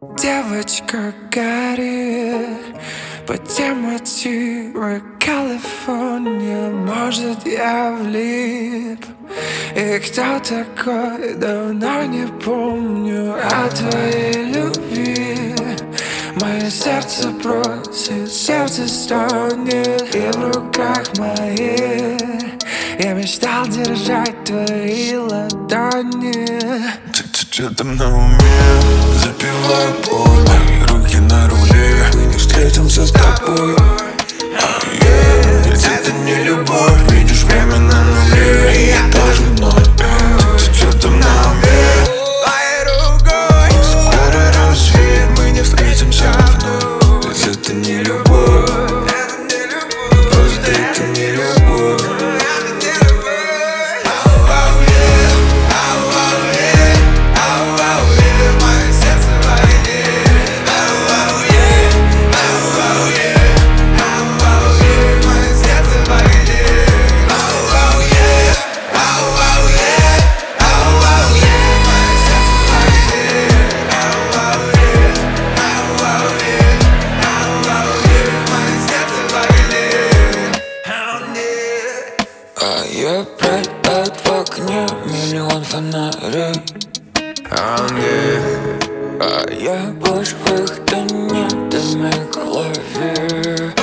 Девочка горит по тем мотивы Калифорния. Может, я влип, и кто такой, давно не помню. О твоей любви мое сердце просит, сердце стонет. И в руках моих я мечтал держать твои ладони. Что там на уме? Запиваю поле, руки на руле. Мы не встретимся с тобой. Ведь это не любовь, видишь, время на нуле. И я тоже в ноль. Что там на уме? Скоро рассвет, мы не встретимся вновь. Ведь это не любовь, просто это не любовь. Я опять в окне, миллион фонарей. А я больше выхода нет, дым и клавир.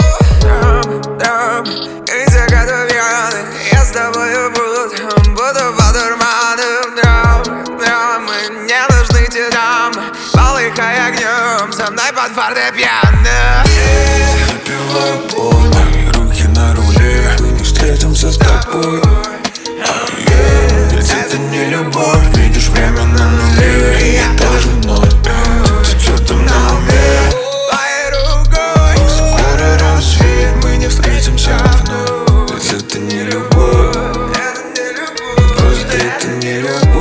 И закатов пьяных, я с тобою буду по дурманам. Мы не нужны те дамы, полыхай огнем, со мной под фортепиано. Запиваю поле, руки на руле. Мы не встретимся с тобой. Ведь это не любовь, видишь, время на нуле. И я тоже в ноль. Что там на уме? Скоро рассвет, мы не встретимся вновь. Ведь это не любовь, просто это не любовь.